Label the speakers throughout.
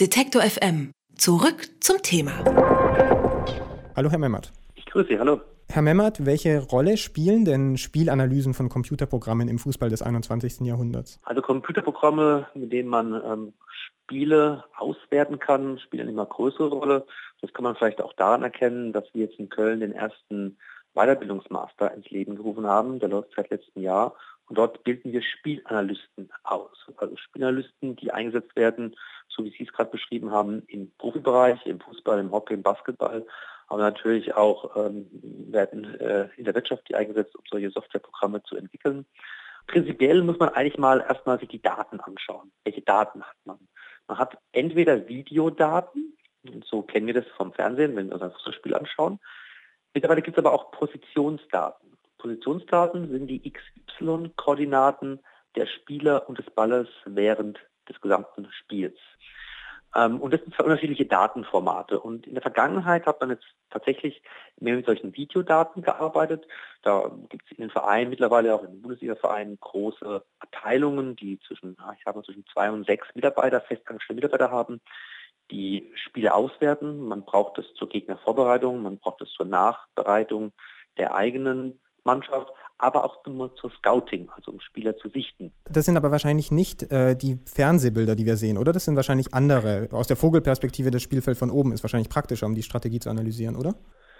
Speaker 1: Detektor FM. Zurück zum Thema.
Speaker 2: Hallo Herr Memmert.
Speaker 3: Ich grüße Sie, hallo.
Speaker 2: Herr Memmert, welche Rolle spielen denn Spielanalysen von Computerprogrammen im Fußball des 21. Jahrhunderts?
Speaker 3: Also Computerprogramme, mit denen man Spiele auswerten kann, spielen eine immer größere Rolle. Das kann man vielleicht auch daran erkennen, dass wir jetzt in Köln den ersten Weiterbildungsmaster ins Leben gerufen haben. Der läuft seit letztem Jahr. Und dort bilden wir Spielanalysten aus. Also Spielanalysten, die eingesetzt werden, so wie Sie es gerade beschrieben haben, im Profibereich, im Fußball, im Hockey, im Basketball. Aber natürlich auch werden in der Wirtschaft die eingesetzt, um solche Softwareprogramme zu entwickeln. Prinzipiell muss man eigentlich mal erstmal sich die Daten anschauen. Welche Daten hat man? Man hat entweder Videodaten, so kennen wir das vom Fernsehen, wenn wir uns ein Fußballspiel anschauen. Mittlerweile gibt es aber auch Positionsdaten. Positionsdaten sind die XY-Koordinaten der Spieler und des Balles während des gesamten Spiels. Und das sind zwei unterschiedliche Datenformate. Und in der Vergangenheit hat man jetzt tatsächlich mehr mit solchen Videodaten gearbeitet. Da gibt es in den Vereinen mittlerweile, auch in den Bundesliga-Vereinen, große Abteilungen, die zwischen 2 und 6 Mitarbeiter, festangestellte Mitarbeiter haben, die Spiele auswerten. Man braucht das zur Gegnervorbereitung, man braucht das zur Nachbereitung der eigenen Mannschaft, aber auch zur Scouting, also um Spieler zu sichten.
Speaker 2: Das sind aber wahrscheinlich nicht die Fernsehbilder, die wir sehen, oder? Das sind wahrscheinlich andere. Aus der Vogelperspektive das Spielfeld von oben ist wahrscheinlich praktischer, um die Strategie zu analysieren, oder?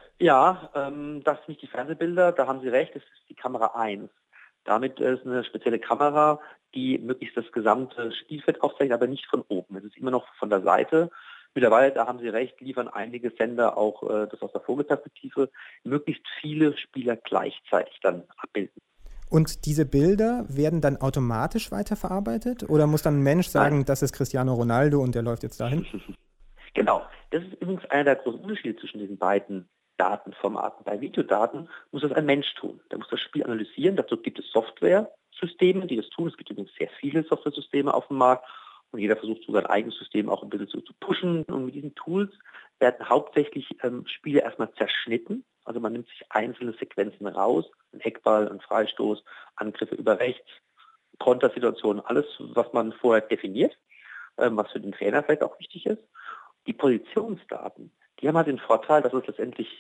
Speaker 3: Ja, das sind nicht die Fernsehbilder, da haben Sie recht, das ist die Kamera 1. Damit ist eine spezielle Kamera, die möglichst das gesamte Spielfeld aufzeichnet, aber nicht von oben. Es ist immer noch von der Seite. Mittlerweile, da haben Sie recht, liefern einige Sender auch das aus der Vogelperspektive, möglichst viele Spieler gleichzeitig dann abbilden.
Speaker 2: Und diese Bilder werden dann automatisch weiterverarbeitet? Oder muss dann ein Mensch sagen, Nein, das ist Cristiano Ronaldo und der läuft jetzt dahin?
Speaker 3: Genau. Das ist übrigens einer der großen Unterschiede zwischen diesen beiden Datenformaten. Bei Videodaten muss das ein Mensch tun. Der muss das Spiel analysieren. Dazu gibt es Softwaresysteme, die das tun. Es gibt übrigens sehr viele Softwaresysteme auf dem Markt. Und jeder versucht so sein eigenes System auch ein bisschen zu pushen. Und mit diesen Tools werden hauptsächlich Spiele erstmal zerschnitten. Also man nimmt sich einzelne Sequenzen raus. Ein Eckball, ein Freistoß, Angriffe über rechts, Kontersituationen, alles, was man vorher definiert, was für den Trainer vielleicht auch wichtig ist. Die Positionsdaten, die haben halt den Vorteil, dass es letztendlich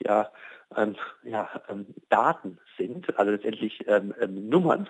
Speaker 3: Daten sind, also letztendlich Nummern.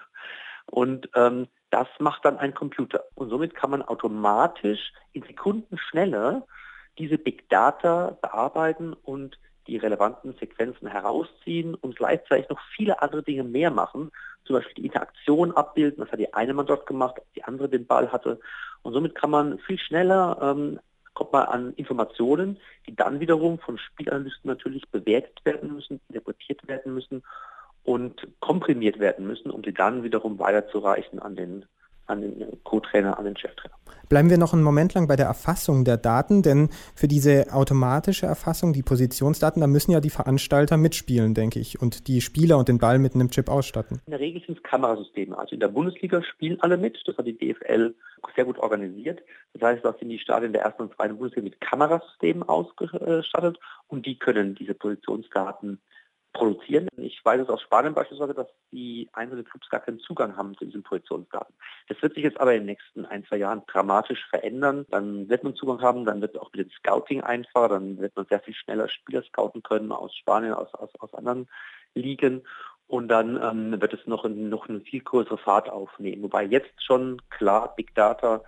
Speaker 3: Und das macht dann ein Computer. Und somit kann man automatisch in Sekundenschnelle diese Big Data bearbeiten und die relevanten Sequenzen herausziehen und gleichzeitig noch viele andere Dinge mehr machen. Zum Beispiel die Interaktion abbilden, das hat die eine Mann dort gemacht, als die andere den Ball hatte. Und somit kann man viel schneller kommt man an Informationen, die dann wiederum von Spielanalysten natürlich bewertet werden müssen, interpretiert werden müssen und komprimiert werden müssen, um sie dann wiederum weiterzureichen an den Co-Trainer, an den Cheftrainer.
Speaker 2: Bleiben wir noch einen Moment lang bei der Erfassung der Daten, denn für diese automatische Erfassung, die Positionsdaten, da müssen ja die Veranstalter mitspielen, denke ich, und die Spieler und den Ball mit einem Chip ausstatten.
Speaker 3: In der Regel sind es Kamerasysteme. Also in der Bundesliga spielen alle mit. Das hat die DFL sehr gut organisiert. Das heißt, dass sind die Stadien der ersten und zweiten Bundesliga mit Kamerasystemen ausgestattet und die können diese Positionsdaten produzieren. Ich weiß es aus Spanien beispielsweise, dass die einzelnen Clubs gar keinen Zugang haben zu diesen Positionsdaten. Das wird sich jetzt aber in den nächsten 1-2 Jahren dramatisch verändern. Dann wird man Zugang haben, dann wird auch wieder das Scouting einfacher, dann wird man sehr viel schneller Spieler scouten können aus Spanien, aus anderen Ligen. Und dann wird es noch eine viel größere Fahrt aufnehmen. Wobei jetzt schon klar Big Data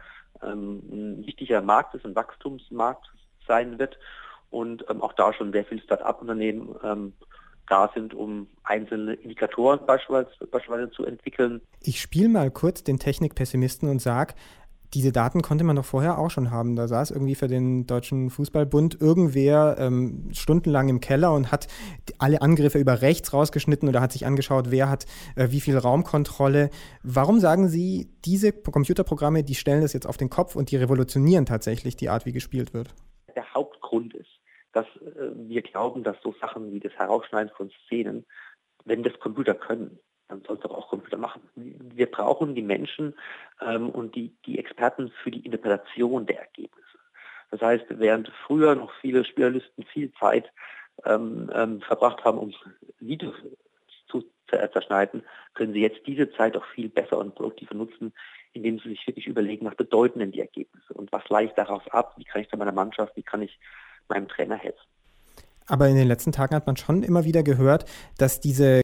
Speaker 3: ein wichtiger Markt ist, ein Wachstumsmarkt sein wird. Und auch da schon sehr viele Start-up-Unternehmen da sind, um einzelne Indikatoren beispielsweise zu entwickeln.
Speaker 2: Ich spiele mal kurz den Technikpessimisten und sage, diese Daten konnte man doch vorher auch schon haben. Da saß irgendwie für den Deutschen Fußballbund irgendwer stundenlang im Keller und hat alle Angriffe über rechts rausgeschnitten oder hat sich angeschaut, wer hat wie viel Raumkontrolle. Warum sagen Sie, diese Computerprogramme, die stellen das jetzt auf den Kopf und die revolutionieren tatsächlich die Art, wie gespielt wird?
Speaker 3: Der Hauptgrund ist, dass wir glauben, dass so Sachen wie das Herausschneiden von Szenen, wenn das Computer können, dann soll es doch auch Computer machen. Wir brauchen die Menschen und die Experten für die Interpretation der Ergebnisse. Das heißt, während früher noch viele Spielanalysten viel Zeit verbracht haben, um Videos zu zerschneiden, können Sie jetzt diese Zeit auch viel besser und produktiver nutzen, indem Sie sich wirklich überlegen, was bedeuten denn die Ergebnisse und was leite ich daraus ab, wie kann ich da meiner Mannschaft, wie kann ich meinem Trainer helfen.
Speaker 2: Aber in den letzten Tagen hat man schon immer wieder gehört, dass diese